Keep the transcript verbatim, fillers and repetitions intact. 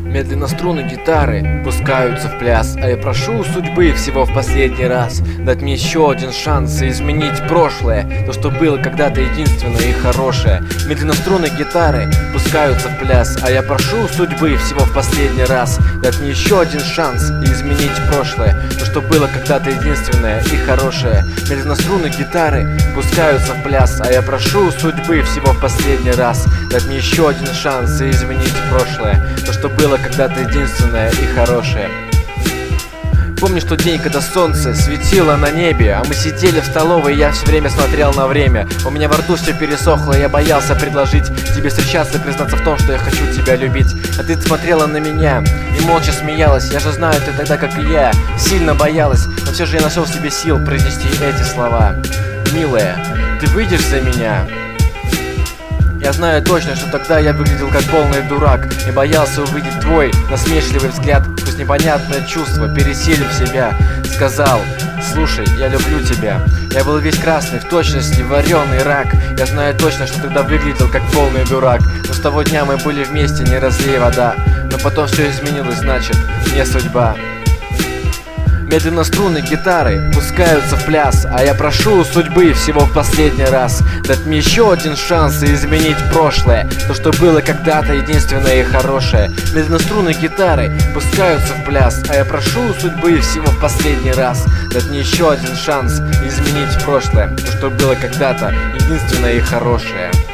Медленно струны гитары пускаются в пляс, а я прошу у судьбы всего в последний раз дать мне еще один шанс и изменить прошлое, то, что было когда-то единственное и хорошее. Медленно струны гитары пускаются в пляс, а я прошу у судьбы всего в последний раз дать мне еще один шанс и изменить прошлое, то, что было когда-то единственное и хорошее. Медленно струны гитары пускаются в пляс, а я прошу у судьбы всего в последний раз дать мне еще один шанс и изменить прошлое, то, что было когда-то единственное и хорошее. Помнишь тот день, когда солнце светило на небе, а мы сидели в столовой, и я все время смотрел на время. У меня во рту все пересохло, и я боялся предложить тебе встречаться и признаться в том, что я хочу тебя любить. А ты смотрела на меня и молча смеялась. Я же знаю, ты тогда, как и я, сильно боялась, но все же я нашел в себе сил произнести эти слова. Милая, ты выйдешь за меня? Я знаю точно, что тогда я выглядел как полный дурак и боялся увидеть твой насмешливый взгляд, сквозь непонятное чувство, пересилив себя, сказал: слушай, я люблю тебя. Я был весь красный, в точности вареный рак. Я знаю точно, что тогда выглядел как полный дурак, но с того дня мы были вместе, не разлей вода. Но потом все изменилось, значит, не судьба. Медленно струны гитары пускаются в пляс, а я прошу у судьбы всего в последний раз дать мне еще один шанс и изменить прошлое, то, что было когда-то единственное и хорошее. Медленно струны гитары пускаются в пляс, а я прошу у судьбы всего в последний раз дать мне еще один шанс и изменить прошлое, то, что было когда-то единственное и хорошее.